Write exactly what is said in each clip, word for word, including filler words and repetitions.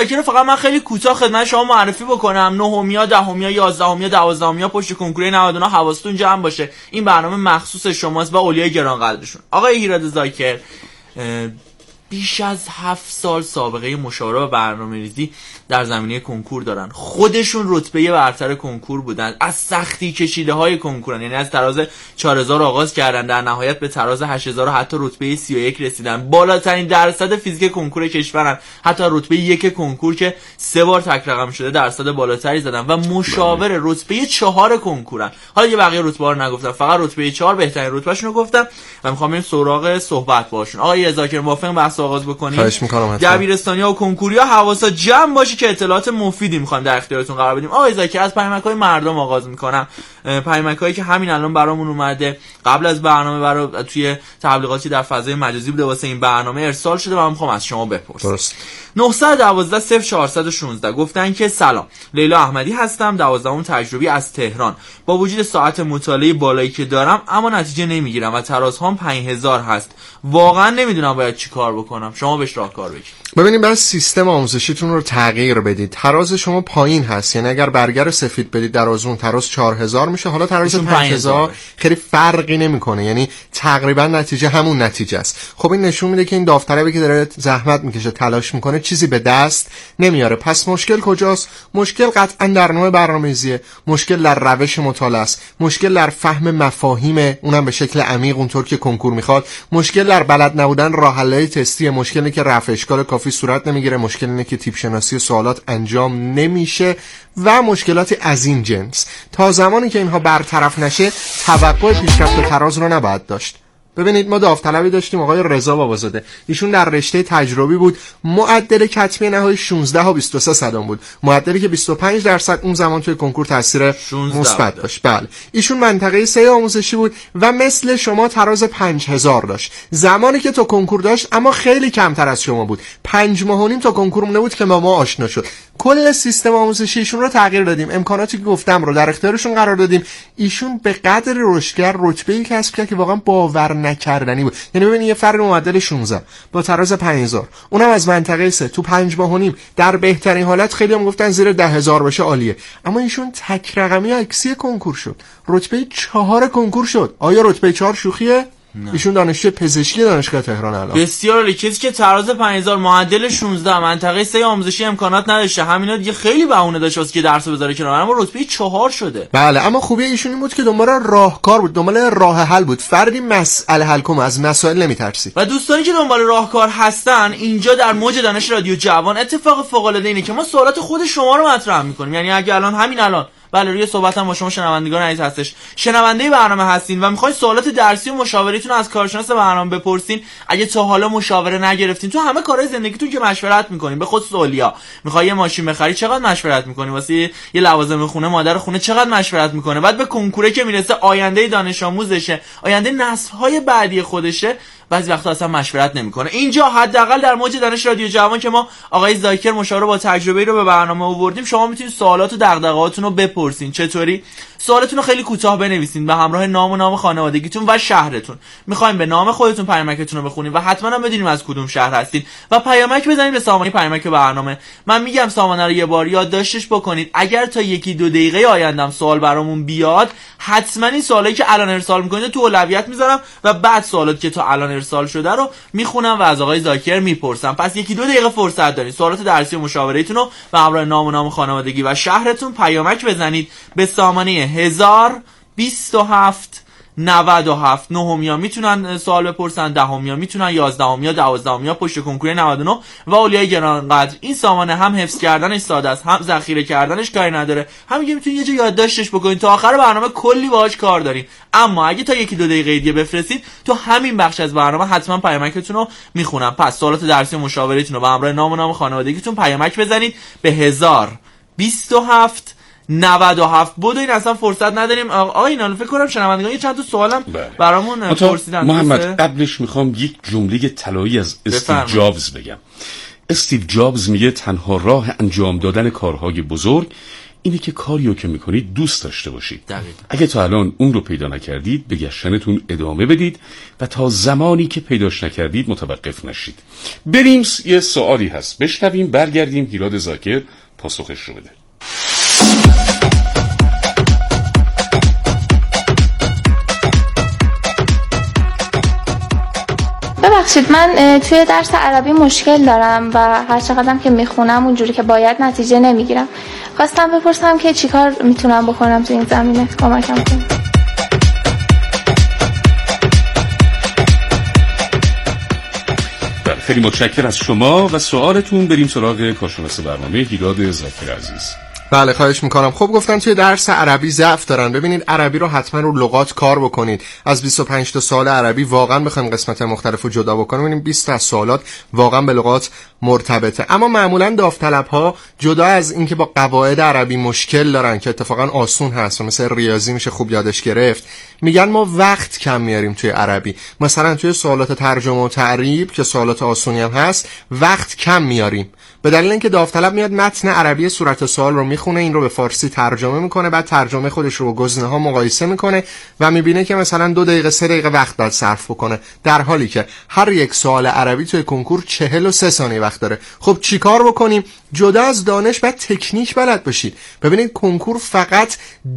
زاکر رو فقط من خیلی کوتاه خدمت شما معرفی بکنم. نهمیا، دهمیا، یازدهمیا، دوازدهمیا پشت کنکور نود و نه حواستون جمع باشه. این برنامه مخصوص شماست و اولیای گرانقدرشون. آقای هیراد زاکر بیش از هفت سال سابقه مشاوره و برنامه‌ریزی در زمینه کنکور دارن. خودشون رتبه برتر کنکور بودن، از سختی کشیده های کنکورن، یعنی از تراز چهار هزار آغاز کردن، در نهایت به تراز هشت هزار و حتی رتبه سی و یک رسیدن. بالاترین درصد فیزیک کنکور کشورن، حتی رتبه یک کنکور که سه بار تک رقم شده درصد بالاتری زدن و مشاور رتبه چهار کنکورن. حالا یه بقیه رتبه ها رو نگفتم، فقط رتبه چهار بهترین رتبهشون رو گفتم و میخوام بریم سراغ صحبت باشون. آقای زاکر موافق بحث آغاز بکنیم؟ خواهش می‌کنم. دبیرستانی‌ها و کنکوریا حواسا جمع باشه که اطلاعات مفیدی می‌خوایم در اختیارتون قرار بدیم. آقای زاکر از پیامک‌های مردم آغاز می‌کنم. پیامک‌هایی که همین الان برامون اومده، قبل از برنامه برای توی تبلیغاتی در فضای مجازی بوده واسه این برنامه ارسال شده و من می‌خوام از شما بپرسم. درست. نه یک دو صفر چهار یک شش گفتن که سلام، لیلا احمدی هستم، دوازدهم تجربی از تهران. با وجود ساعت مطالعه بالایی که دارم اما نتیجه نمیگیرم و ترازهام پنج هزار هست. واقعا نمیدونم باید چی کار بکنم. شما بهش راهکار بگید. ببینید، بعد سیستم آموزشیتون رو تغییر بدید. تراز شما پایین هست، یعنی اگر برگر سفید بدید در آزمون تراز چهار هزار میشه، حالا تراز پنج هزار خیلی فرقی نمیکنه، یعنی تقریبا نتیجه همون نتیجه است. خب این نشون میده که این داوطلبی که داره زحمت میکشه، تلاش میکنه، چیزی به دست نمیاره. پس مشکل کجاست؟ مشکل قطعا در نوع برنامه‌ریزیه، مشکل در روش مطالعه است، مشکل در فهم مفاهیم اونم به شکل عمیق اونطور که کنکور میخواد، مشکل در بلد نبودن راه حل‌های تستی، مشکلی که رفع اشکال کافی صورت نمیگیره، مشکل اینه که تیپ شناسی سوالات انجام نمیشه و مشکلاتی از این جنس. تا زمانی که اینها برطرف نشه توقع پیشرفت تراز رو نباید داشت. ببینید، ما داوطلبی داشتیم آقای رضا بابازاده، ایشون در رشته تجربی بود، معدل کتمی نهایی شانزده و بیست و سه صدام بود، معدلی که بیست و پنج درصد اون زمان توی کنکور تاثیر مثبت داشت. بله، ایشون منطقه سه آموزشی بود و مثل شما تراز پنج هزار داشت زمانی که تو کنکور داشت، اما خیلی کمتر از شما بود. پنج ماه و نیم تا کنکور مونده بود که ما ما آشنا شد. کل سیستم آموزشی ایشون رو تغییر دادیم، امکاناتی که گفتم رو در اختیارشون قرار دادیم. ایشون به قدر رشدگر رتبه‌ای کسب کرد که واقعا باور نکردنی بود. یعنی ببینید، یه فرد معدل شانزده با تراز پنج هزار، اونم از منطقه سه، تو پنج ماه و نیم در بهترین حالت، خیلی هم گفتن زیر ده هزار بشه عالیه، اما ایشون تک رقمی عکسی کنکور شد، رتبه چهار کنکور شد. آیا رتبه چهار شوخیه؟ نه. ایشون دانشجو پزشکی دانشگاه تهران الان. بسیار عالی. کسی که تراز پنج هزار، معدل شانزده، منطقه سه آموزشی امکانات نداشته، همینا دیگه خیلی بهونه داشت واسه که درس بذاره کنار، اما رتبه چهار شده. بله، اما خوبی ایشون این بود که دنبال راهکار بود، دنبال راه حل بود. فردی مسئله حل کنه، از مسائل نمیترسید. و دوستانی که دنبال راهکار هستن، اینجا در موج دانش رادیو جوان اتفاق فوق العاده اینه که ما سوالات خود شما رو مطرح می‌کنیم. یعنی اگه الان همین الان بله روی صحبتم با شما شنوندگان عزیز هستش، شنونده برنامه هستین و میخواین سوالات درسی و مشاوریتون از کارشناس برنامه بپرسین، اگه تا حالا مشاوره نگرفتین تو همه کارهای زندگیتون که مشورت میکنین، به خصوص اولیا میخوای یه ماشین بخری چقدر مشورت میکنی، واسه یه لوازم خونه مادر خونه چقدر مشورت میکنه، بعد به کنکوره که میرسه آینده دانش آموزشه، آینده نسل‌های بعدی خودشه، بعضی وقتا اصلا مشورت نمیکنه. اینجا حداقل در موج دانش رادیو جوان که ما آقای زاکر مشاور با تجربه رو به برنامه آوردیم، شما میتونید سوالات و دغدغه‌هاتون رو بپرسین. چطوری؟ سوالتون رو خیلی کوتاه بنویسین به همراه نام و نام خانوادگیتون و شهرتون. میخوایم به نام خودتون پیامکتون رو بخونیم و حتما هم بدونیم از کدوم شهر هستین و پیامک بزنید به سامانه پیامک برنامه. من میگم سامانه رو یه بار یادداشتش بکنید. اگر تا یکی دو دقیقه آیندهم سوال برامون بیاد، حتما این سوالی که الان ارسال میکنید تو اولویت میذارم و بعد سوالاتی که تا الان ارسال شده رو میخونم و از آقای زاکر میپرسم. پس یکی دو دقیقه فرصت دارید. سوالات درسی و مشاوره‌تون رو به همراه نام و نام خانوادگی و شهرتون پیامک بزنید به سامانه هزار و بیست و هفت نود و هفت. نهمیا میتونن سوال بپرسن، دهمیا میتونن، یازدهمیا، دوازدهمیا پشت کنکور نود و نه و اولیای گرانقدر. این سامانه هم حفظ کردنش ساده است، هم ذخیره کردنش کاری نداره، هم میگه میتونید یه جا یادداشتش بکنید. تا آخر برنامه کلی باهاش کار دارین. اما اگه تا یکی دو دقیقه دیگه بفرستید تو همین بخش از برنامه حتما پیامکتون رو میخونم. پس سوالات درسی و مشاوره‌تون رو به همراه نام و نام خانوادگیتون پیامک بزنید به هزار و بیست و هفت نود و هفت. بود این اصلا فرصت نداریم. آقا اینا فکر کنم شنوندگان یه چند تا سوالم برامون پرسیدن. محمد قبلش میخوام یک جمله طلایی از استیو جابز بگم. استیو جابز میگه تنها راه انجام دادن کارهای بزرگ اینه که کاریو که میکنید دوست داشته باشید. دقیقا. اگه تا الان اون رو پیدا نکردید به گشتنتون ادامه بدید و تا زمانی که پیداش نکردید متوقف نشید. بریم یه سوالی هست بشنویم، برگردیم هیراد زاکر پاسخش رو بده. ببخشید من توی درس عربی مشکل دارم و هر چقدرم که میخونم اونجوری که باید نتیجه نمیگیرم. خواستم بپرسم که چیکار میتونم بکنم تو این زمینه، کمکم کنید. خیلی متشکرم از شما و سوالتون. بریم سراغ کارشناس برنامه هیراد زاکر عزیز. بله خواهش میکنم. خب گفتن توی درس عربی ضعف دارن. ببینید عربی رو حتما رو لغات کار بکنید. از بیست و پنج تا سوال عربی واقعا بخوایم قسمت مختلفو جدا بکنیم ببینیم بیست تا سوالات واقعا به لغات مرتبطه. اما معمولا داوطلب‌ها جدا از اینکه با قواعد عربی مشکل دارن که اتفاقا آسون هست و مثل ریاضی میشه خوب یادش گرفت، میگن ما وقت کم میاریم توی عربی. مثلا توی سوالات ترجمه و تعریب که سوالات آسونی هم هست وقت کم میاریم، به دلیل اینکه داوطلب میاد متن عربی صورت سوال رو میخونه، این رو به فارسی ترجمه میکنه، بعد ترجمه خودش رو با گزینه‌ها مقایسه میکنه و میبینه که مثلا دو دقیقه سه دقیقه وقت باید صرف بکنه، در حالی که هر یک سوال عربی توی کنکور چهل و سه ثانیه وقت داره. خب چیکار بکنیم؟ جدا از دانش باید تکنیک بلد باشید. ببینید کنکور فقط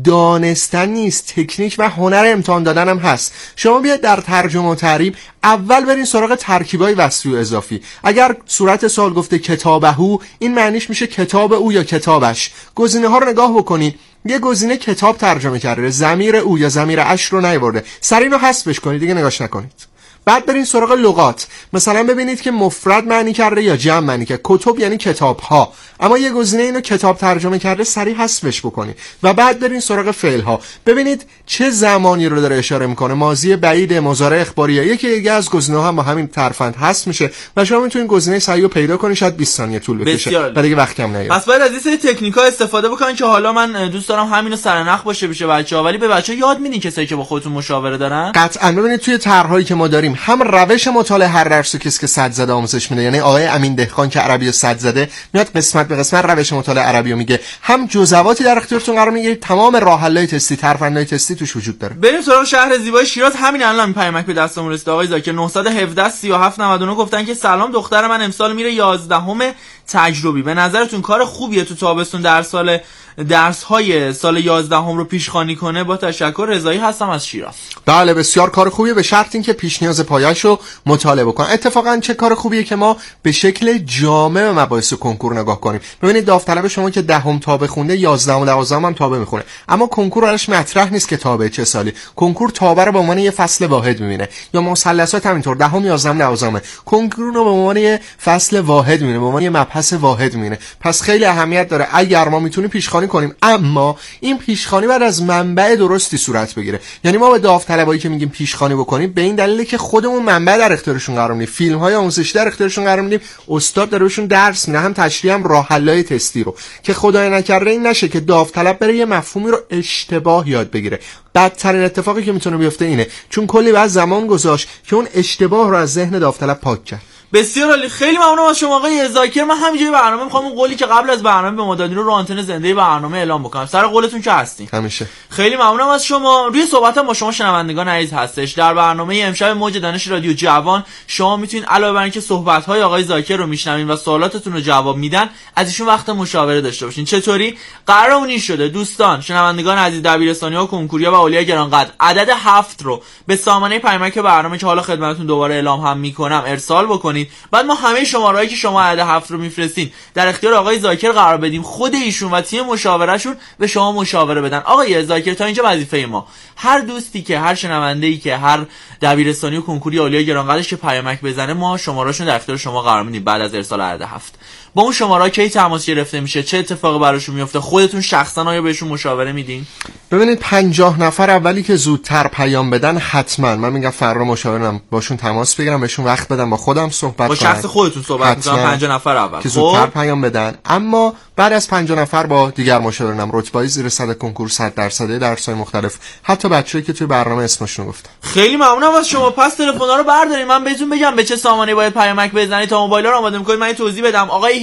دانستن نیست، تکنیک و هنر امتحان دادن هم هست. شما بیاید در ترجمه و تعریب اول برین سراغ ترکیبای وصلی و اضافی. اگر صورت سوال گفته کتابهو، این معنیش میشه کتاب او یا کتابش. گزینه ها رو نگاه بکنید، یه گزینه کتاب ترجمه کرده، ضمیر او یا ضمیر اش رو نیاورده، سریع اینو حذفش کنید، دیگه نگاش نکنید. بعد برین سراغ لغات. مثلا ببینید که مفرد معنی کرده یا جمع معنی کرده. کتب یعنی کتاب ها، اما یه گزینه اینو کتاب ترجمه کرده، سریع حذفش بکنید. و بعد برین سراغ فعل ها. ببینید چه زمانی رو داره اشاره میکنه، ماضی بعید، مضارع اخباریه. یکی دیگه از گزینه ها هم با همین ترفند حذف میشه و شما میتونید گزینه صحیح رو پیدا کنید، شاید بیست ثانیه طول بکشه و دیگه وقت کم نگیره. پس باید از این سری تکنیک‌ها استفاده بکنید که حالا من دوست دارم همینو سرنخ باشه بشه بچه‌ها، ولی به بچه‌ها یاد میدین کسایی که با خودتون مشاوره دارن. قطعاً ببینید توی طرحهایی که ما داریم هم روش مطالعه هر درس کسی که صد زده آموزش میده، یعنی آقای امین دهقان که عربی صد زده میاد قسمت به قسمت روش مطالعه عربی رو میگه، هم جزواتی در اختیارتون قرار میگیرید، تمام راه حل‌های تستی، طرفندهای تستی توش وجود داره. بریم سراغ شهر زیبای شیراز. همین الان پیامک به دستمون رسید. آقای زاکر نه یک هفت سه هفت نه نه گفتن که سلام، دختر من امسال میره یازدهم تجربی. به نظرتون کار خوبیه تو تابستون در سال درس های سال یازدهم رو پیشخوانی کنه؟ با تشکر، رضایی هستم از شیراز. بله بسیار کار خوبیه، به شرط اینکه پیش نیاز پایه‌شو مطالعه بکنن. اتفاقا چه کار خوبیه که ما به شکل جامع به مباحث کنکور نگاه کنیم. ببینید داوطلب شما که دهم تابع خونده، یازدهم و دوازدهم هم تابع میخونه، اما کنکور براش مطرح نیست که تابع چه سالی. کنکور تابع رو به عنوان یه فصل واحد میبینه، یا مثلثات همینطور، دهم، یازدهم، دوازدهم. کنکور رو به عنوان یه فصل واحد میبینه، به عنوان یه مبحث واحد میبینه. پس خیلی اهمیت داره اگر ما میتونیم پیشخوانی کنیم، اما این پیشخوانی باید از منبع درستی صورت بگیره. یعنی ما به داوطلبایی که میگیم پیشخوانی بکنیم به این دلیله که خودمون منبع در اختیارشون قرار میدیم، فیلم های آموزشی در اختیارشون قرار میدیم، استاد داره بهشون درس میده، هم تشریح هم راه حل‌های تستی رو، که خدای نکرده این نشه که داوطلب بره یه مفهومی رو اشتباه یاد بگیره. بدترین اتفاقی که میتونه بیفته اینه، چون کلی بعد زمان گذاشت که اون اشتباه رو از ذهن داوطلب پاک کرد. بسیار عالی، خیلی ممنونم از شما آقای زاکر. من همینجوری برنامه میخوام اون قولی که قبل از برنامه به ما دادین رو رو آنتن زنده برنامه اعلام بکنم. سر قولتون که هستین همیشه. خیلی ممنونم از شما. روی صحبتم با شما شنوندگان عزیز هستش. در برنامه امشب موج دانش رادیو جوان شما میتونید علاوه بر اینکه صحبت‌های آقای زاکر رو میشنوین و سوالاتتون رو جواب میدن، از ایشون وقت مشاوره داشته باشین. چطوری؟ قرارمون این شده دوستان شنوندگان عزیز، دبیرستانی‌ها و کنکوریا و اولیای گرانقدر، عدد هفت رو به سامانه پیامک برنامه که حالا خدمتتون دوباره اعلام هم میکنم ارسال بکنید. بعد ما همه شمارهایی که شما عدد هفت رو میفرستین در اختیار آقای زاکر قرار بدیم، خود ایشون و تیم مشاورهشون به شما مشاوره بدن. آقای زاکر تا اینجا وظیفه ما، هر دوستی که هر شنونده‌ای که هر دبیرستانی و کنکوری اولیای گرانقدرش که پیامک بزنه، ما شمارهشون در اختیار شما قرار میدیم. بعد از ارسال عدد هفت با اون شماره کی تماس گرفته میشه، چه اتفاقی براشون میفته، خودتون شخصا آیا بهشون مشاوره میدین؟ ببینید پنجاه نفر اولی که زودتر پیام بدن، حتما من میگم فردا مشاورم باشون تماس بگیرم، بهشون وقت بدم، با خودم صحبت کنم، با شخص خودتون صحبت می‌کنم. پنجاه نفر اول که زودتر پیام بدن. اما بعد از پنجاه نفر با دیگر مشاورم، رتبه‌ای زیر صد کنکور، صد درصد درس‌های مختلف، حتی بچه‌ای که توی برنامه اسمشون گفتم. خیلی ممنونم از شما. پس تلفن‌ها رو بردارید، من بهتون بگم به چه سامانه‌ای باید پیامک بزنید تا موبایل‌ها رو آماده می‌کنید. من توضیح بدم. آقای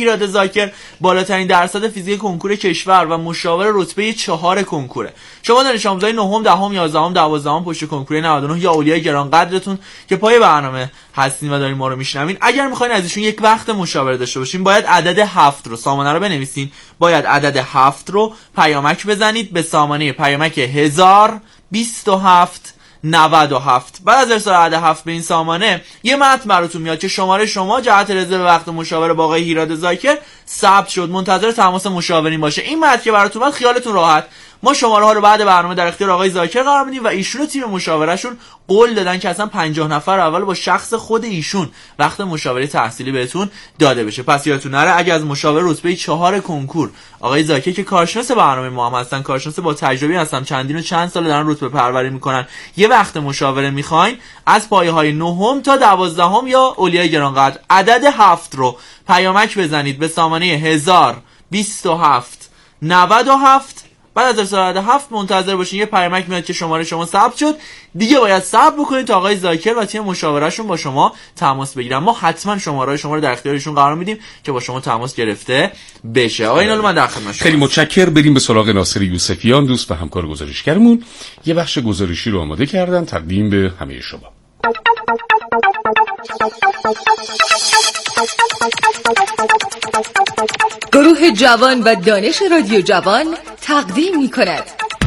هیراد زاکر بالاترین درصد فیزیک کنکور کشور و مشاور رتبه چهار کنکوره. شما دانش آموزای نهم، دهم، یازدهم، دوازدهم پشت کنکور نود و نه یا اولیای گرانقدرتون که پای برنامه هستین و دارین ما رو میشنوین، اگر میخواین از ایشون یک وقت مشاوره داشته باشین، باید عدد هفت رو سامانه رو بنویسین. باید عدد هفت رو پیامک بزنید به سامانه پیامک هزار بیست و هفت نود و هفت. بعد از ارسال عدد هفت به این سامانه یه متن براتون میاد که شماره شما جهت رزرو وقت مشاوره با آقای هیراد زاکر ثبت شد، منتظر تماس مشاورین باشه. این متن که براتون اومد خیالتون راحت، ما شماره ها رو بعد برنامه در اختیار آقای زاکر قرار میدیم و ایشون و تیم مشاورهشون قول دادن که اصلا پنجاه نفر اول با شخص خود ایشون وقت مشاوره تحصیلی بهتون داده بشه. پس یادتون نره اگه از مشاور رتبه چهار کنکور آقای زاکر که کارشناس برنامه ما هم هستن، کارشناس با تجربه هستن، چندین و چند سال دارن رتبه پروری میکنن، یه وقت مشاوره میخواین، از پایه های نهم تا دوازدهم یا اولیای گرانقدر عدد هفت رو پیامک بزنید به سامانه هزار بیست و هفت نود و هفت. بعد از ارسال عدد هفت منتظر باشین، یه پیامک میاد که شماره شما ثبت شد. دیگه باید صبر بکنید تا آقای زاکر و تیم مشاورهشون با شما تماس بگیرن. ما حتما شماره شما رو در اختیارشون قرار میدیم که با شما تماس گرفته بشه. آقا اینالو من در خدمت شما. خیلی متشکرم. بریم به سراغ ناصر یوسفیان، دوست و همکار گزارشگرمون. یه بخش گزارشی رو آماده کردن تقدیم به همه شما. گروه جوان و دانش رادیو جوان تقدیم می کند.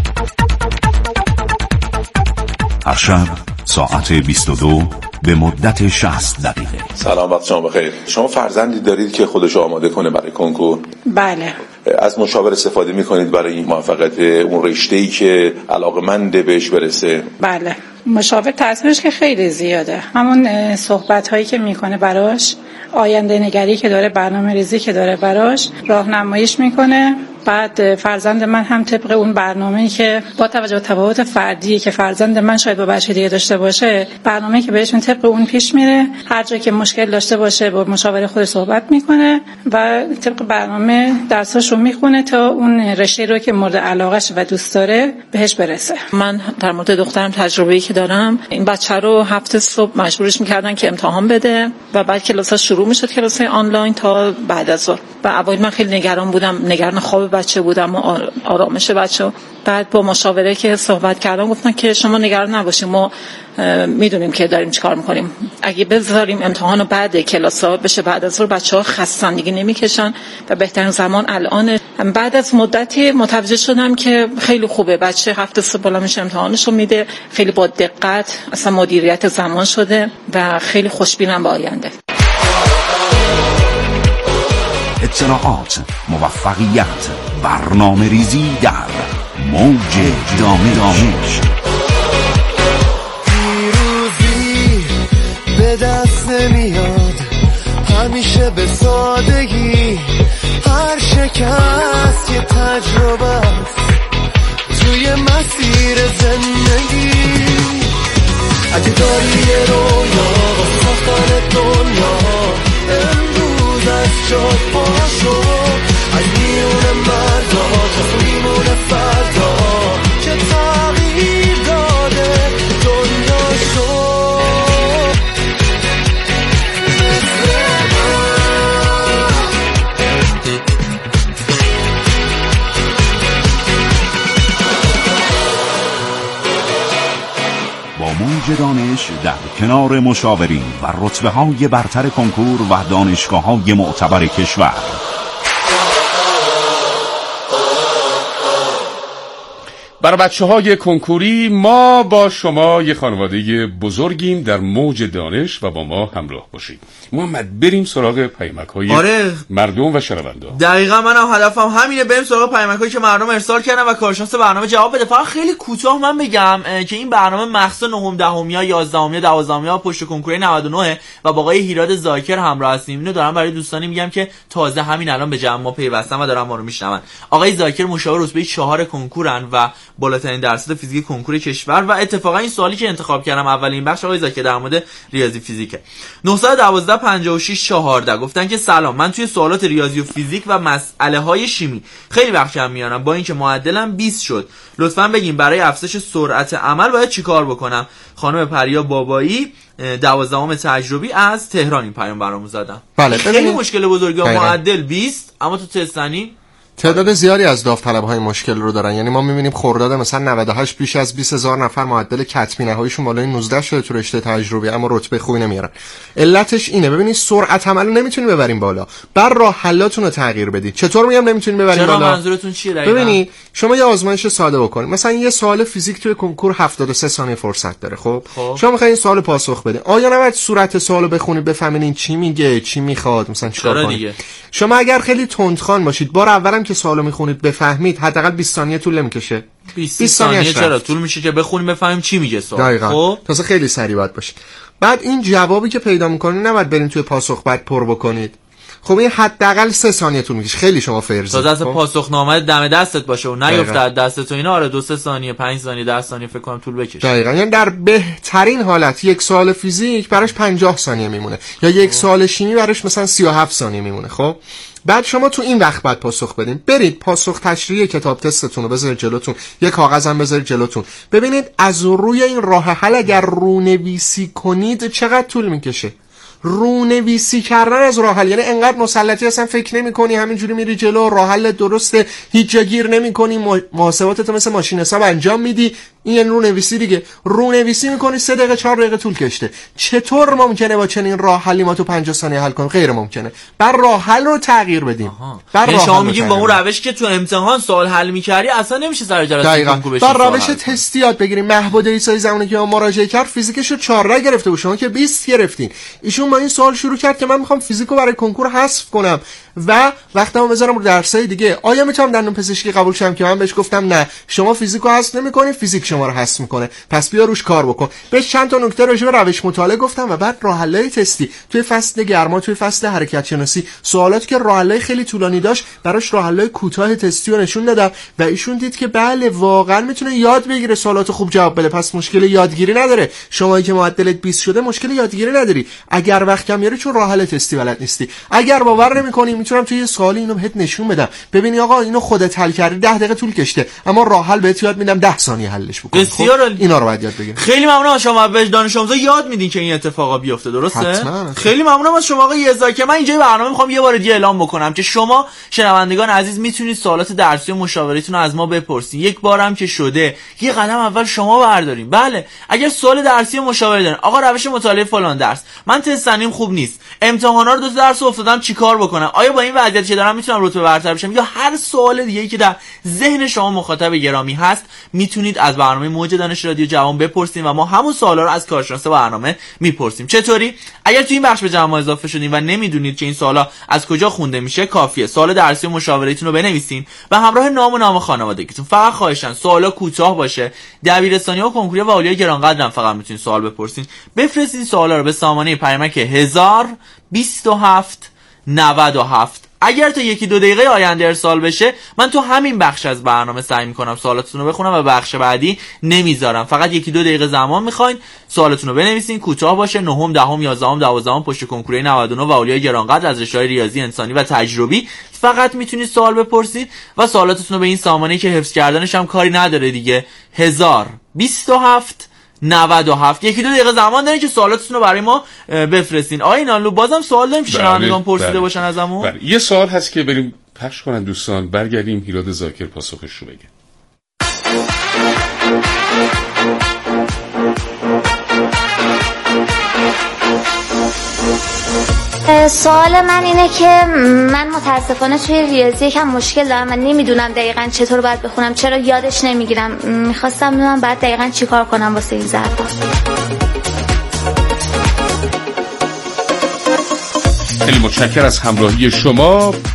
هر شب ساعت بیست و دو به مدت شصت دقیقه. سلام، وقت شما بخیر. شما فرزندی دارید که خودشو آماده کنه برای کنکور؟ بله. از مشاور استفاده میکنید برای این موفقیت اون رشته‌ای که علاقه‌منده بهش برسه؟ بله. مشاور تاثیرش که خیلی زیاده. همون صحبت هایی که میکنه براش، آینده نگری که داره، برنامه ریزی که داره براش، راهنماییش میکنه. بعد فرزند من هم طبق اون برنامه‌ای که با توجه به تفاوت فردی که فرزند من شاید با بچه دیگه داشته باشه، برنامه‌ای که بهشون طبق اون پیش میره. هر جایی که مشکل داشته باشه با مشاور خودش صحبت میکنه و طبق برنامه درساشو میخونه تا اون رشته رو که مورد علاقه‌ش و دوست داره بهش برسه. من در مورد دخترم تجربه‌ای که دارم، این بچه رو هفته صبح مجبورش میکردن که امتحان بده و بعد کلاس‌ها شروع میشد، کلاس‌های آنلاین تا بعد از ظهر. و اوایل من خیلی نگران بودم، نگران خواب بچه بودم و آرامش بچه. بعد با مشاوره که صحبت کردم گفتن که شما نگران نباشید، ما میدونیم که داریم چیکار میکنیم. اگه بذاریم امتحان بعد کلاس‌ها بشه بعد از ظهر، بچه‌ها خستن دیگه نمیکشن و بهترین زمان الان. بعد از مدتی متوجه شدم که خیلی خوبه، بچه هفته صبح بالا میشه امتحانشو میده، خیلی با دقت، اصلا مدیریت زمان شده و خیلی خوشبینم به آینده. اطلاعات، موفقیت، برنامه ریزی در موج دانش. پیروزی به دست نمیاد همیشه به سادگی، هر شکست یه تجربه است توی مسیر زندگی. اگه داری یه رویا با ساختن دنیا، امروز از جات پاشو، از میون مردا کسی میمونه فردا که تغییر داده دنیا شو. با موج دانش در کنار مشاورین و رتبه‌های برتر کنکور و دانشگاه‌های معتبر کشور. برای بچه های کنکوری، ما با شما یه خانواده بزرگیم در موج دانش و با ما همراه باشید. محمد، بریم سراغ پیامک های آره. مردم و شنونده. دقیقا منم هدفم همینه، بریم سراغ پیامک هایی که مردم ارسال کردن و کارشناس برنامه جواب بده. فقط خیلی کوتاه من بگم که این برنامه مخصوص نهم، دهمیا، یازدهمیا، دوازدهمیا پشت کنکور نود و نه و با آقای هیراد زاکر همراه هستیم. اینو دارم برای دوستانی میگم که تازه همین الان به جمع ما پیوستن و دارن ما رو میشنون. آقای زاکر مشاور رتبه چهار کنکورن و بالاترین درصد فیزیک کنکور کشور و اتفاقا این سوالی که انتخاب کردم اولین بخش آقای زاکر در مورد ریاضی فیزیکه. نه یک دو پنجاه و شش چهارده گفتن که سلام، من توی سوالات ریاضی و فیزیک و مسئله های شیمی خیلی وقت کم میارم، با اینکه معدلم بیست شد. لطفاً بگین برای افزایش سرعت عمل باید چیکار بکنم؟ خانم پریا بابایی دوازدهم تجربی از تهران این پیام برامون زدن. بله، خیلی مشکل بزرگی، معدل بیست اما تو تستنی تعداد زیادی از داوطلب‌های مشکل رو دارن. یعنی ما می‌بینیم خرداد مثلا نود و هشت بیش از بیست هزار نفر معدل کتبی نهاییشون بالای نوزده شده تو رشته تجربی، اما رتبه خوبی نمیارن. علتش اینه، ببینید سرعت عمل رو نمیتونید ببریم بالا، بر راه حلاتون رو تغییر بدید. چطور میگم نمیتونید ببریم بالا؟ چرا منظورتون چیه دقیقاً؟ ببینید شما یه آزمایش ساده بکنید، مثلا یه سوال فیزیک توی کنکور هفتاد و سه ثانیه فرصت داره. خب, خب. شما می‌خواید این سوال پاسخ بدید، آیا نباید صورت سوالو بخونید بفهمید این چی میگه، چی میخواد، مثلا چیکار کنید؟ شما اگر خیلی تندخوان باشید، بار اولم که سوالو میخونید بفهمید حداقل بیست ثانیه طول نمیکشه. بیست ثانیه چرا طول میشه که بخونیم بفهمیم چی میگه سوال. خب تازه خیلی سریع باید باشه. بعد این جوابی که پیدا میکنید نباید برین توی پاسخ بعد پر بکنید. خب این حداقل سه ثانیه طول میکشه، خیلی شما فرض تا دست پاسخنامه دم دستت باشه و نیفته از دستت و اینا. آره دو سه ثانیه پنج ثانیه ده ثانیه فکر کنم طول بکشه. دقیقاً. یعنی در بهترین حالت یک سوال فیزیک براش پنجاه ثانیه میمونه یا یک سوال شیمی براش مثلا سی و هفت ثانیه میمونه. خب بعد شما تو این وقت بعد پاسخ بدین، برید پاسخ تشریح کتاب تستتون رو بذارید جلوتون، یه کاغذم بذارید جلوتون، ببینید از روی این راه حل اگر رونویسی کنید چقدر طول میکشه. رونویسی کردن از راه حل، یعنی انقدر مسلطی اصلا فکر نمی‌کنی، همینجوری میری جلو، راه حل درسته، هیچ جا گیر نمی‌کنی، محاسباتت مثل ماشین حساب انجام میدی. این یعنی رونویسی دیگه. رونویسی می‌کنی سه دقیقه چهار دقیقه طول کشته. چطور ممکنه با چنین راه حلی ما تو پنجاه ثانیه حل کنیم؟ غیر ممکنه. بر راه حل رو تغییر بدیم. بر راه شما میگیم با اون روش که تو امتحان سوال حل می‌کردی اصلا نمیشه سر جلسه کنکور بشی. بر روش تستی یاد بگیریم. محمود عیسی زمانی که ما مراجعه کرد فیزیکش رو چهارده گرفته بود، شما که بیست گرفتین. ایشون با این سوال شروع کرد که من میخوام فیزیکو برای کنکور حذف کنم و وقتمو بذارم رو درسای دیگه. آیا میتونم دندون پزشکی قبول شم؟ که من بهش گفتم نه، شما فیزیکو حذف نمی‌کنی، فیزیک شما رو حذف میکنه، پس بیا روش کار بکن. بهش چند تا نکته راجع به روش مطالعه گفتم و بعد راه حلای تستی توی فصل گرما، توی فصل حرکت شناسی، سوالاتی که راه حلای خیلی طولانی داشت براش راه حلای کوتاه تستی رو نشون دادم و ایشون دید که بله واقعا میتونه یاد بگیره، سوالات خوب جواب بده، پس مشکل یادگیری نداره. شمایی که معدلت بیست شده مشکل یادگیری نداری، اگر وقت کم میاری چون راه حل تستی بلد نیستی. اگر باور نمی‌کنی میتونم توی سوالی اینو بهت نشون بدم، ببینی آقا اینو خودت حل کردی، ده دقیقه طول کشته، اما راه حل بهت یاد میدم ده ثانیه حلش بکن. بسیار عالی. اینا رو باید یاد بگیری. خیلی ممنونم شما به دانش آموزا یاد میدین که این اتفاقا بیفته، درسته؟ حتما. خیلی ممنونم از شما آقای یزاکی. من اینجای برنامه میخوام یه بار دیگه اعلام بکنم که شما شنوندگان عزیز میتونید سوالات درسی و مشاورتون رو از ما بپرسید. یک بارم که شده یه قدم اول شما برداریم. بله اگر سوال درسی و مشاوره دارین، آقا روش مطالعه فلان درس، من تست سنیم خوب نیست، امتحانا رو دو تا درس افتادم چیکار بکنم، آیا با این وضعیت که دارم میتونم رتبه برتر بشم، یا هر سوال دیگه‌ای که در ذهن شما مخاطب گرامی هست میتونید از برنامه موج دانش رادیو جوان بپرسید و ما همون سوالا رو از کارشناس برنامه میپرسیم. چطوری؟ اگر تو این بخش به جمع اضافه شدین و نمیدونید که این سوالا از کجا خونده میشه، کافیه سوال درسی و مشاورهتون رو بنویسین و همراه نام و نام خانوادگیتون. فقط خواهشاً سوالا کوتاه باشه. دبیرستانی و کنکوری و اولیای گرانقدرم فقط میتونید سوال بپرسین. بفرستین سوالا رو به سامانه پیامک هزار بیست و هفت نود و هفت. اگر تا یکی دو دقیقه آینده ارسال بشه من تو همین بخش از برنامه سعی میکنم سوالاتتون رو بخونم و بخش بعدی نمیذارم. فقط یکی دو دقیقه زمان میخواین، سوالاتون رو بنویسین، کوتاه باشه، نهم دهم یازدهم دوازدهم پشت کنکور نود و نه و اولیای گرانقدر از رشته‌های ریاضی انسانی و تجربی فقط میتونید سوال بپرسید و سوالاتتون رو به این سامانه‌ای که حفظ کردنش هم کاری نداره دیگه، هزار بیست و هفت نود و هفت. یکی دو دقیقه زمان دارین که سوالاتتون رو برای ما بفرستین. آقای نالو بازم سوال داریم که شنوندگان پرسیده بله. باشن ازمون. بله. یه سوال هست که بریم پخش کنن دوستان، برگردیم هیراد زاکر پاسخش رو بگه. سوال من اینه که من متاسفانه توی ریاضی یکم مشکل دارم و نمیدونم دقیقاً چطور باید بخونم، چرا یادش نمیگیرم. میخواستم بدونم بعد دقیقاً چی کار کنم واسه این ظرفا. خیلی متشکرم از همراهی شما.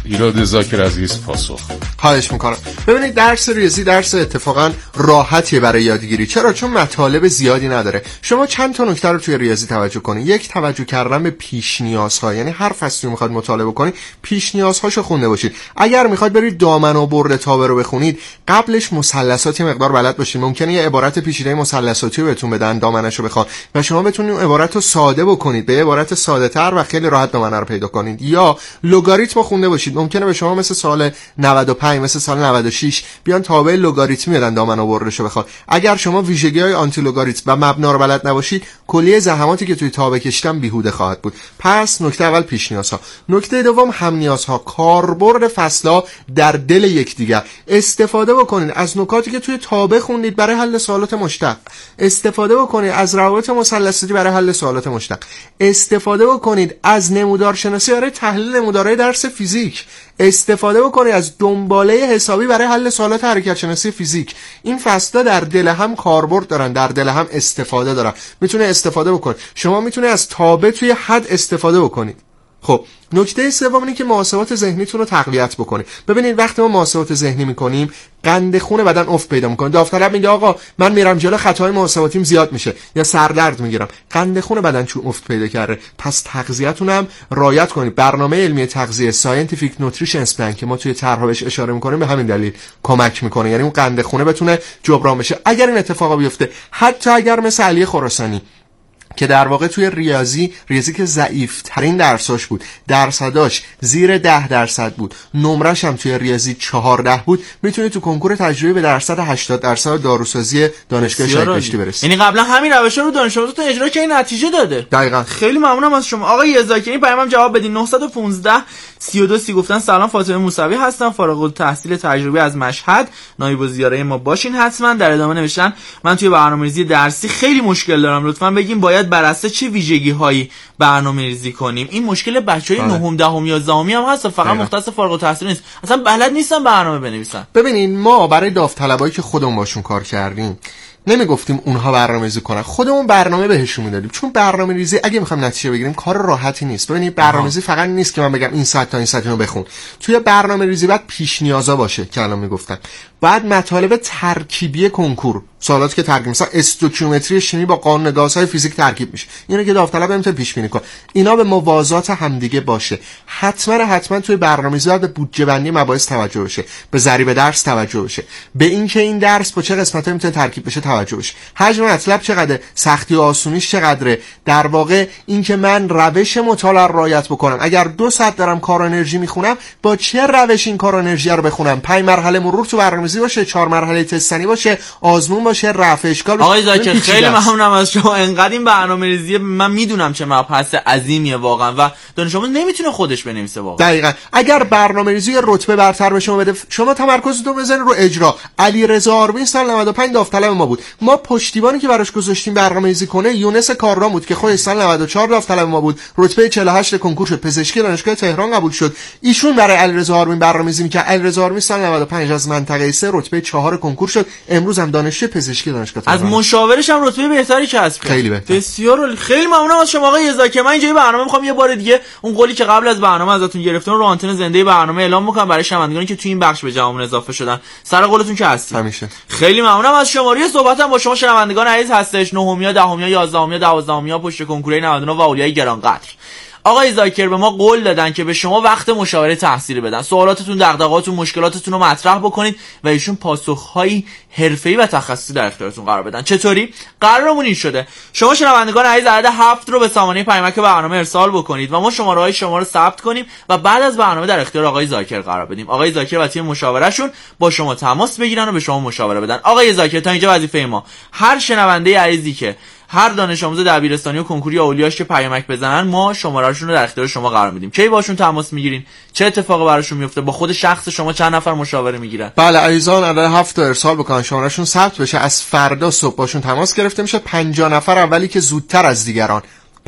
هیراد زاکر عزیز پاسخ. خواهش میکنم. ببینید درس ریاضی درس اتفاقا راحتیه برای یادگیری. چرا؟ چون مطالب زیادی نداره. شما چند تا نکته رو توی ریاضی توجه کنید. یک، توجه کردن به پیش نیازها، یعنی هر فصلی میخواد مطالعه کنید پیش نیازهاشو خونده باشید. اگر میخواد برید دامن و برد تابع رو بخونید قبلش مثلثاتی مقدار بلد باشید. ممکنه یه عبارت پیچیده مثلثاتی رو بهتون بدن دامنشو بخواد و شما بتونید اون عبارت رو ساده بکنید به عبارت ساده تر و خیلی راحت دامنه رو پیدا کنید. یا لگاریتم خونده باشید. ممکنه به شما مثل سال نود و پنج مثل سال نود و شش بیان تابع لگاریتمی بدن دامن و بردشو بخواد. اگر شما ویژگی‌های آنتی لگاریتم و مبنا رو بلد نباشید کلیه زحماتی که توی تابع کشیدن بیهوده خواهد بود. پس نکته اول پیش نیازها. نکته دوم هم نیازها. کاربرد فصل‌ها در دل یکدیگر. استفاده بکنید از نکاتی که توی تابع خوندید برای حل سوالات مشتق. استفاده بکنید از روابط مثلثی برای حل سوالات مشتق. استفاده بکنید از نمودارشناسی برای تحلیل نمودارهای درس فیزیک. استفاده بکنید از دنباله حسابی برای حل سوالات حرکت شناسی فیزیک. این فصل‌ها در دل هم کاربرد دارن، در دل هم استفاده دارن. میتونه استفاده بکنید. شما میتونه از تابع توی حد استفاده بکنید. خب نکته سوم اینه که محاسبات ذهنیتون رو تقویت بکنید. ببینید وقتی ما محاسبات ذهنی میکنیم قند خون بدن افت پیدا میکنه. داوطلب میگه آقا من میرم جلو خطای محاسباتیم زیاد میشه یا سردرد میگیرم. قند خون بدن چون افت پیدا کرده. پس تغذیه‌تون هم رعایت کنید. برنامه علمی تغذیه ساینتیفیک نوتریشنز پلان که ما توی طرح بهش اشاره میکنیم به همین دلیل کمک میکنه، یعنی اون قند خون بتونه جبران بشه. اگر این اتفاقا بیفته، حتی اگر مثل علی خراسانی که در واقع توی ریاضی ریاضی که ضعیف ترین درساش بود، درصداش زیر ده درصد بود، نمرش هم توی ریاضی چهارده بود، میتونید تو کنکور تجربی به درصد هشتاد درصد داروسازی دانشگاه شهید بهشتی برسید. یعنی قبلا همین روشا رو دانش آموزتون اجرا که این نتیجه داده. دقیقاً. خیلی ممنونم از شما آقای زاکری. پیامم جواب بدین. نه یک پنج سی و دو سی گفتن سلام، فاطمه موسوی هستم، فارغ التحصیل تجربی از مشهد، نایب الزیاره ما باشین حتما. در ادامه نوشتن من توی برنامه‌ریزی درسی خیلی مشکل دارم، لطفاً بگین باید بر اساس چه ویژگی‌هایی برنامه‌ریزی کنیم. این مشکل بچه‌های نهم دهم یازدهم هم هست، فقط مختص فارغ التحصیل نیست، اصلا بلد نیستن برنامه بنویسن. ببینین ما برای داوطلبایی که خودمون باشون کار کردیم نمیگفتیم اونها برنامه‌ریزی کنن، خودمون برنامه بهشون میدادیم. چون برنامه‌ریزی اگه می‌خوایم نتیجه بگیریم کار راحتی نیست. ببینید برنامه‌ریزی فقط نیست که من بگم این ساعت تا این ساعت اینو بخون. توی برنامه‌ریزی باید پیش نیازا باشه که الان میگفتم. بعد مطالب ترکیبی کنکور، سوالاتی که ترکیب مثلا استوکیومتری شیمی با قانون گازهای فیزیک ترکیب میشه، اینو که داوطلب نمیتونه پیش بینی کنه. اینا به موازات همدیگه باشه. حتما حتما توی برنامه‌ریزی باید به بودجه بندی مباحث توجه بشه، به ضریب درس توجه بشه، به اینکه این درس با چه قسمتایی میتونه ترکیب بشه توجه بشه، حجم مطلب چقدره، سختی و آسونیش چقدره. در واقع اینکه من روش مطالعه رو رعایت بکنم. اگر دو ساعت دارم کار انرژی میخونم با چه روش این کار انرژی رو بخونم. پنج مرحله مرور تو برنامه‌ریزی باشه، چهار مرحله تستنی باشه، آزمون باشه، رفع اشکال باشه. آقای زاکر خیلی ممنونم از شما. انقدر این برنامه‌ریزی من میدونم چه مبحث عظیمیه واقعا و دانش آموز نمیتونه خودش بنویسه واقعا. دقیقاً. اگر برنامه‌ریزی رتبه برتر به شما بده، شما تمرکزتون بزنید رو اجرا. علیرضا آرمین سال نود و پنج داوطلب ما بود. ما پشتیبانی که براش گذاشتیم برنامه‌ریزی کنه یونس کارران بود که خودش سال نود و چهار داوطلب ما بود، رتبه چهل و هشت کنکور شد، پزشکی دانشگاه تهران قبول شد. ایشون برای علیرضا آرمین برنامه‌ریزی می‌کرد. علیرضا آرمین سال نود و پنج از منطقه سه رتبه چهار کنکور شد، امروز هم دانشجو پزشکی دانشگاه تهران. از مشاورش هم رتبه بهتری کسب کرد. خیلی بهتر. بسیار خیلی ممنونم از شما آقای زاکر. من اینجا برنامه می‌خوام یه بار دیگه اون قولی که قبل از برنامه ازتون گرفتم رو آنتن زنده برنامه اعلام می‌کنم برای شنوندگانی که تو این بخش به جوامون اضافه شدن. سر قولتون که هستید. همیشه. خیلی ممنونم از شما. روی صحبتم با شما شنوندگان عزیز هستش. نهمیا، دهمیا، یازدهمیا، دوازدهمیا پشت کنکور نود و نه و اولیای گرانقدر. آقای زاکر به ما قول دادن که به شما وقت مشاوره تحصیلی بدن، سوالاتتون، دغدغه‌هاتون، مشکلاتتون رو مطرح بکنید و ایشون پاسخ‌های حرفه‌ای و تخصصی در اختیارتون قرار بدن. چطوری؟ قرارمون این شده شما شنوندگان عزیز عدد هفت رو به سامانه پیامک برنامه ارسال بکنید و ما شماره‌های شما رو ثبت کنیم و بعد از برنامه در اختیار آقای زاکر قرار بدیم. آقای زاکر و تیم مشاورهشون با شما تماس بگیرن و به شما مشاوره بدن. آقای زاکر تا اینجا وظیفه ما، هر شنونده عزیزی که هر دانش آموز دبیرستانی و کنکوری اولیاش که پیامک بزنن ما شماره‌شون رو در اختیار شما قرار میدیم. کی باشون تماس میگیرین؟ چه اتفاقی براشون میفته؟ با خود شخص شما چند نفر مشاوره میگیرن؟ بله عزیزان عدد هفت رو ارسال بکنن، شماره‌شون ثبت بشه، از فردا صبح باشون تماس گرفته میشه. پنجاه نفر اولی که زودتر از دیگران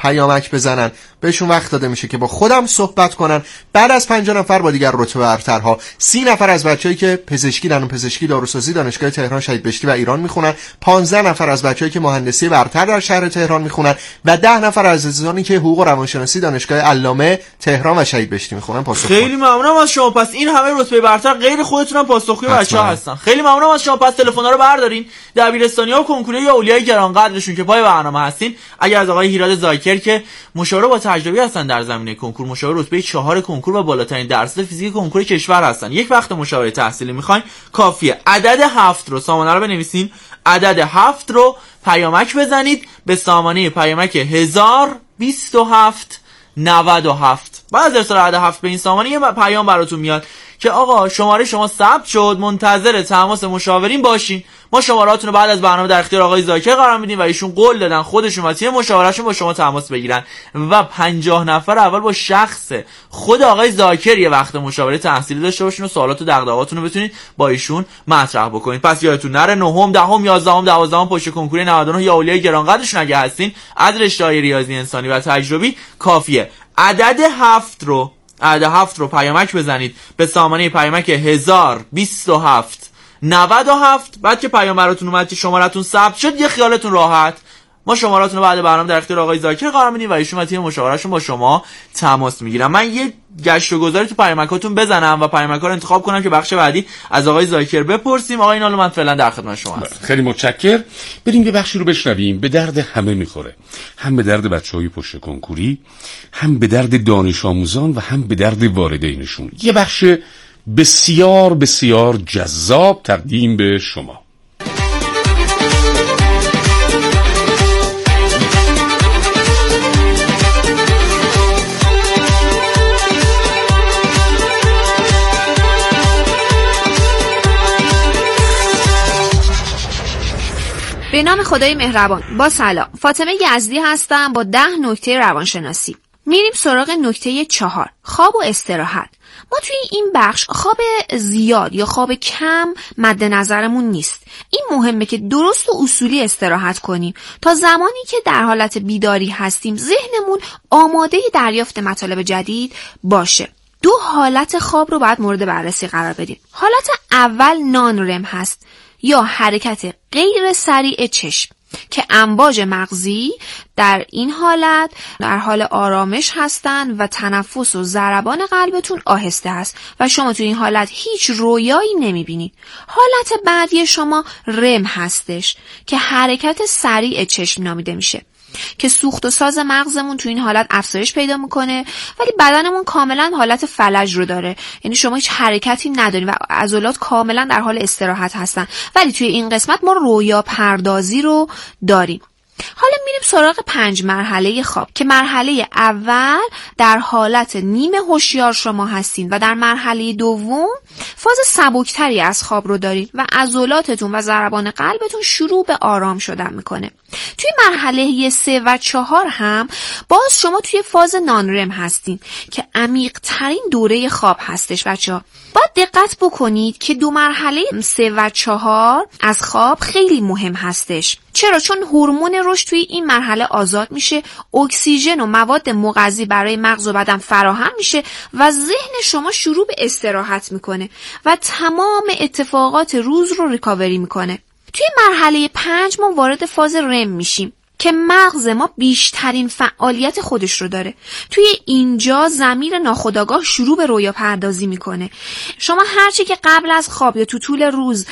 پیامک بزنن، بهشون وقت داده میشه که با خودم صحبت کنن. بعد از پنجاه نفر با دیگر رتبه برترها سی نفر از بچه‌ای که پزشکی دانش پزشکی داروسازی دانشگاه تهران شهید بهشتی و ایران میخونن، پانزده نفر از بچه‌ای که مهندسی برتر در شهر تهران میخونن و ده نفر از عزیزانی که حقوق و روانشناسی دانشگاه علامه تهران و شهید بهشتی میخونن پاسخ. خیلی ممنونم از شما. پس این همه رتبه برتر غیر خودتونم پاسخگوی بچه‌ها هستن. خیلی ممنونم از شما. پس تلفن‌ها رو بردارین، دبیرستانی‌ها و کنکوری یا اولیای گرانقدرشون که پای برنامه هستین. اگر از آقای هیراد زاکر که مشاور با تجربه هستن در زمینه کنکور، مشاور رتبه چهار کنکور و بالاترین درصد فیزیک کنکور کشور هستن، یک وقت مشاوره تحصیلی میخواین، کافیه عدد هفت رو سامانه رو بنویسین، عدد هفت رو پیامک بزنید به سامانه پیامک هزار و بیست و هفت نود و هفت. بعد از ارسال عدد هفت به این سامانه یه پیام براتون میاد که آقا شماره شما ثبت شد، منتظر تماس مشاورین باشین. ما شمارهاتون رو بعد از برنامه در اختیار آقای زاکر قرار میدیم و ایشون قول دادن خودشون و تیم مشاورهشون با شما تماس بگیرن و پنجاه نفر اول با شخص خود آقای زاکر یه وقت مشاوره تحصیلی داشته باشین و سوالات و دغدغه‌هاتون رو بتونید با ایشون مطرح بکنید. پس یادتون نره نهم، دهم، یازدهم، دوازدهم پشت کنکور نود و نه یا اولیای گرانقدرشون اگه هستین از رشته‌های ریاضی انسانی و تجربی کافیه عدد هفت رو عدد هفت رو پیامک بزنید به سامانه پیامک هزار و بیست و هفت نود و هفت. بعد که پیام براتون اومد که شمارتون ثبت شد، یه خیالتون راحت، ما شماراتون رو بعد برنامه در اختیار آقای زاکر قرار میدیم و ایشون و تیم مشاورهشون با شما تماس میگیرن. من یه گشت و گذاری تو پیامکاتون بزنم و پیامک‌ها رو انتخاب کنم که بخش بعدی از آقای زاکر بپرسیم. آقای نالو من فعلا در خدمت شما هستم. خیلی متشکرم. بریم یه بخشی رو بشنویم. به درد همه میخوره، هم به درد بچهای پشت کنکوری، هم به درد دانش آموزان و هم به درد والدینشون. یه بخش بسیار بسیار جذاب تقدیم به شما. به نام خدای مهربان. با سلام، فاطمه یزدی هستم با ده نکته روانشناسی. میریم سراغ نکته چهار، خواب و استراحت. ما توی این بخش خواب زیاد یا خواب کم مد نظرمون نیست. این مهمه که درست و اصولی استراحت کنیم تا زمانی که در حالت بیداری هستیم ذهنمون آماده دریافت مطالب جدید باشه. دو حالت خواب رو باید مورد بررسی قرار بدیم. حالت اول نان رم هست یا حرکت غیر سریع چشم که امواج مغزی در این حالت در حال آرامش هستن و تنفس و ضربان قلبتون آهسته است و شما تو این حالت هیچ رویایی نمیبینید. حالت بعدی شما رم هستش که حرکت سریع چشم نامیده میشه که سوخت و ساز مغزمون تو این حالت افزایش پیدا میکنه ولی بدنمون کاملا حالت فلج رو داره، یعنی شما هیچ حرکتی ندارین و عضلات کاملا در حال استراحت هستن، ولی توی این قسمت ما رویا پردازی رو داریم. حالا میریم سراغ پنج مرحله خواب که مرحله اول در حالت نیمه هوشیار شما هستین و در مرحله دوم فاز سبکتری از خواب رو دارین و عضلاتتون و ضربان قلبتون شروع به آرام شدن میکنه. توی مرحله سه و چهار هم باز شما توی فاز نانرم هستین که عمیق ترین دوره خواب هستش. بچه‌ها باید دقت بکنید که دو مرحله سه و چهار از خواب خیلی مهم هستش. چرا؟ چون هورمون رشد توی این مرحله آزاد میشه، اکسیژن و مواد مغذی برای مغز و بدن فراهم میشه و ذهن شما شروع به استراحت میکنه و تمام اتفاقات روز رو ریکاوری میکنه. توی مرحله پنج ما وارد فاز رم میشیم که مغز ما بیشترین فعالیت خودش رو داره. توی اینجا ضمیر ناخودآگاه شروع به رویا پردازی میکنه. شما هرچی که قبل از خواب یا تو طول روز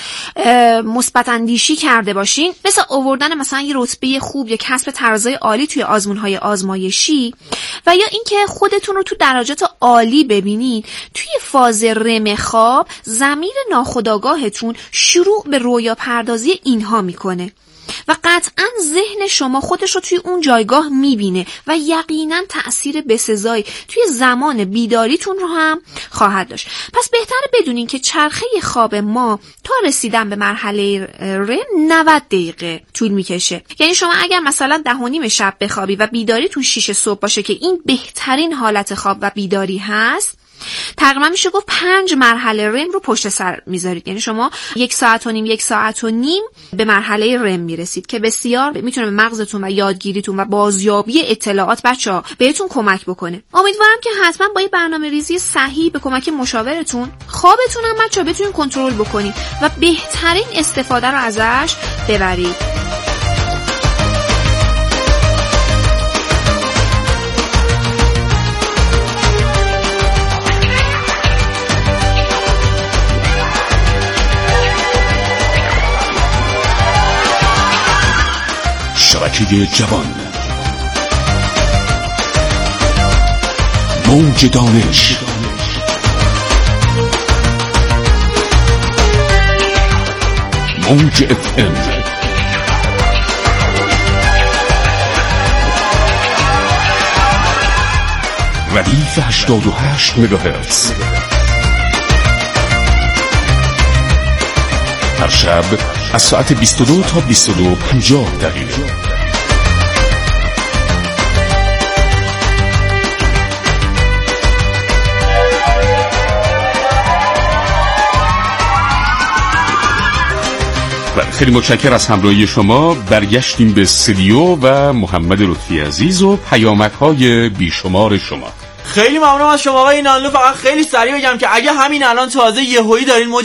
مثبت اندیشی کرده باشین، مثل آوردن مثلا یه رتبه خوب یا کسب ترازای عالی توی آزمون‌های آزمایشی و یا اینکه خودتون رو تو درجات عالی ببینید، توی فاز رم خواب ضمیر ناخودآگاهتون شروع به رویا پردازی اینها میکنه و قطعاً ذهن شما خودش رو توی اون جایگاه میبینه و یقیناً تأثیر بسزایی توی زمان بیداریتون رو هم خواهد داشت. پس بهتره بدونین که چرخه خواب ما تا رسیدن به مرحله رم نود دقیقه طول میکشه. یعنی شما اگر مثلا ده و نیم شب بخوابی و بیداریتون شیش صبح باشه که این بهترین حالت خواب و بیداری هست، تقریبا میشه گفت پنج مرحله رم رو پشت سر میذارید. یعنی شما یک ساعت و نیم یک ساعت و نیم به مرحله رم میرسید که بسیار میتونه به مغزتون و یادگیریتون و بازیابی اطلاعات بچه‌ها بهتون کمک بکنه. امیدوارم که حتما با یه برنامه‌ریزی صحیح به کمک مشاورتون خوابتون هم بچه‌ها بتونین کنترل بکنید و بهترین استفاده رو ازش ببرید. شبکه جوان، موج دانش، موج اف ام، ردیف هشتاد و هشت مگاهرتز. هر شب از ساعت بیست و دو تا بیست و دو پنجاه دقیقه. خیلی متشکر از همراهی شما. برگشتیم به استودیو و محمد لطفی عزیز و پیامک‌های بیشمار شما. خیلی ممنونم از شما آقای نانلو. فقط خیلی سریع بگم که اگه همین الان تازه یهویی دارین